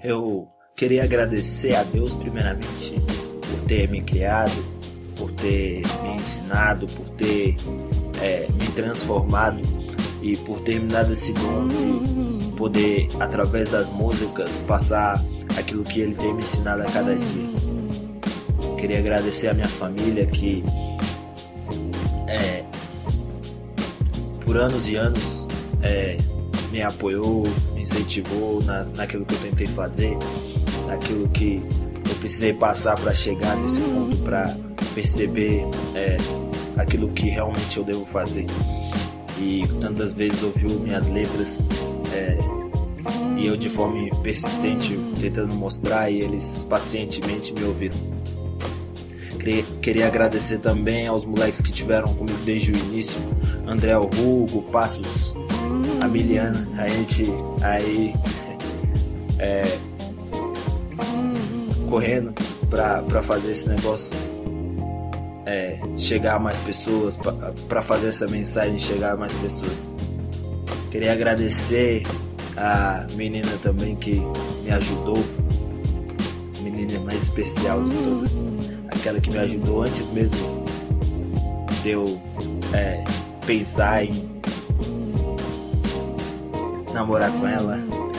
Eu queria agradecer a Deus primeiramente por ter me criado, por ter me ensinado, por ter me transformado e por ter me dado esse dom de poder, através das músicas, passar aquilo que Ele tem me ensinado a cada dia. Queria agradecer a minha família que por anos e anos me apoiou, me incentivou naquilo que eu tentei fazer, naquilo que eu precisei passar para chegar nesse ponto, para perceber aquilo que realmente eu devo fazer. E tantas vezes ouviu minhas letras e eu de forma persistente tentando mostrar, e eles pacientemente me ouviram. Queria agradecer também aos moleques que tiveram comigo desde o início, André, o Hugo, Passos, a Miliana, a gente aí correndo pra fazer esse negócio chegar a mais pessoas, pra fazer essa mensagem chegar a mais pessoas. Queria agradecer a menina também que me ajudou, a menina mais especial de todas, aquela que me ajudou antes mesmo de eu pensar em namorar com ela,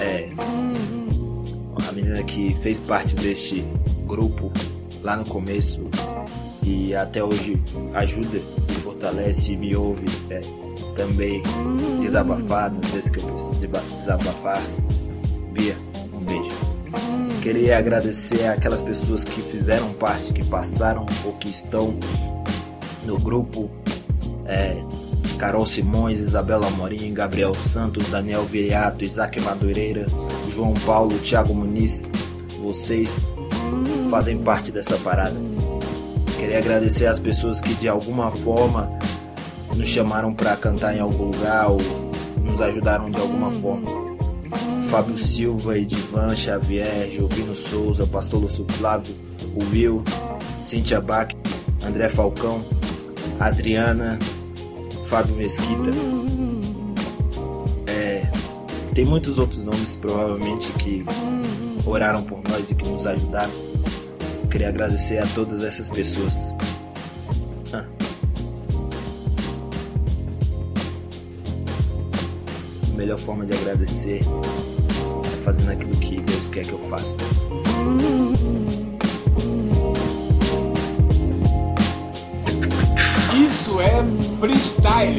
a menina que fez parte deste grupo lá no começo e até hoje ajuda, me fortalece e me ouve também desabafar nas vezes que eu preciso desabafar. Bia, um beijo. Queria agradecer aquelas pessoas que fizeram parte, que passaram ou que estão no grupo, Carol Simões, Isabela Amorim, Gabriel Santos, Daniel Viriato, Isaac Madureira, João Paulo, Thiago Muniz. Vocês fazem parte dessa parada. Queria agradecer às pessoas que de alguma forma nos chamaram para cantar em algum lugar ou nos ajudaram de alguma forma. Fábio Silva, Edivan Xavier, Jovino Souza, Pastor Lúcio Flávio, o Will, Cíntia Bach, André Falcão, Adriana, Fábio Mesquita. Tem muitos outros nomes provavelmente que oraram por nós e que nos ajudaram. Eu queria agradecer a todas essas pessoas. A melhor forma de agradecer é fazendo aquilo que Deus quer que eu faça. Isso é freestyle.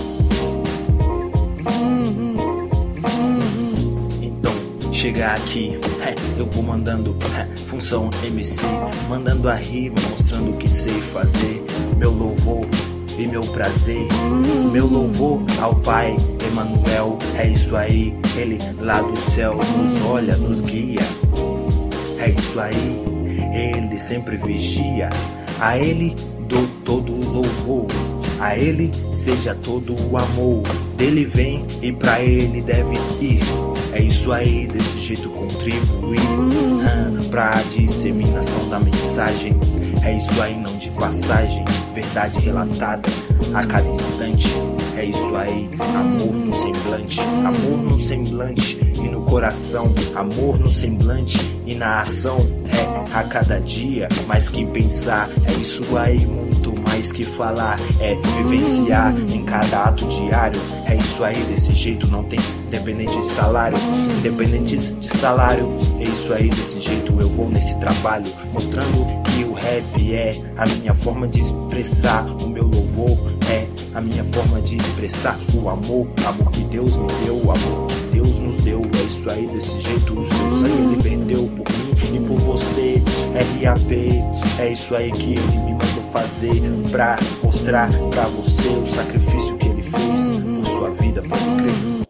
Então, chegar aqui, eu vou mandando função MC, mandando a rima, mostrando o que sei fazer. Meu louvor e meu prazer, meu louvor ao Pai Emanuel. É isso aí, Ele lá do céu nos olha, nos guia. É isso aí, Ele sempre vigia. A Ele dou todo o louvor, a Ele seja todo o amor. Dele vem e pra Ele deve ir. É isso aí, desse jeito contribuir pra disseminação da mensagem. É isso aí, não de passagem, verdade relatada a cada instante. É isso aí, amor no semblante e no coração. Amor no semblante e na ação. A cada dia, mais que pensar. É isso aí, muito mais que falar. É vivenciar em cada ato diário. É isso aí, desse jeito não tem independente de salário. Independente de salário, é isso aí, desse jeito eu vou nesse trabalho, mostrando que o rap é a minha forma de expressar. O meu louvor é a minha forma de expressar o amor. Amor que Deus me deu, o amor que Deus nos deu. É isso aí, desse jeito o seu sangue Ele perdeu por mim e por você. RAP, é isso aí que Ele me mandou fazer, pra mostrar pra você o sacrifício que Ele fez por sua vida, pode crer.